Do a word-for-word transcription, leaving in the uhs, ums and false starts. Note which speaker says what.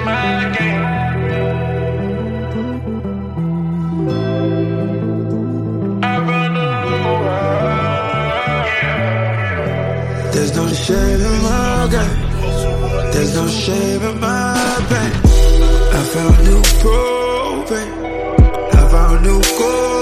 Speaker 1: my game. I run alone, yeah.
Speaker 2: There's no shame in my game. There's no shame in my pain. I found new propane. I found new gold.